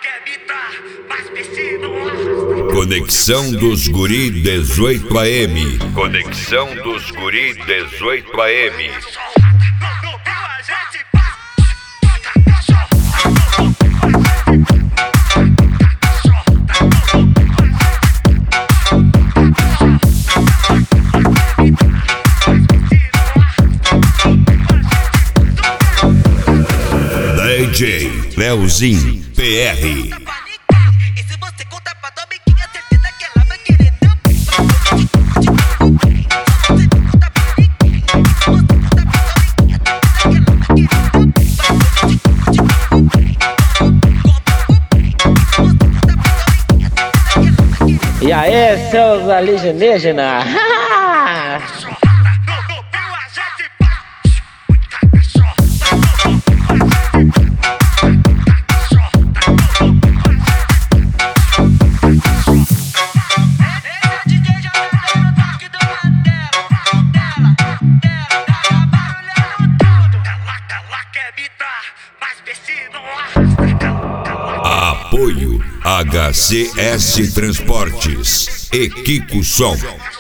Conexão dos Guri 18 AM. Conexão dos Guri 18 AM. DJ Leozinho PR. E aí, seus alienígenas? Apoio HCS Transportes e Kiko Som.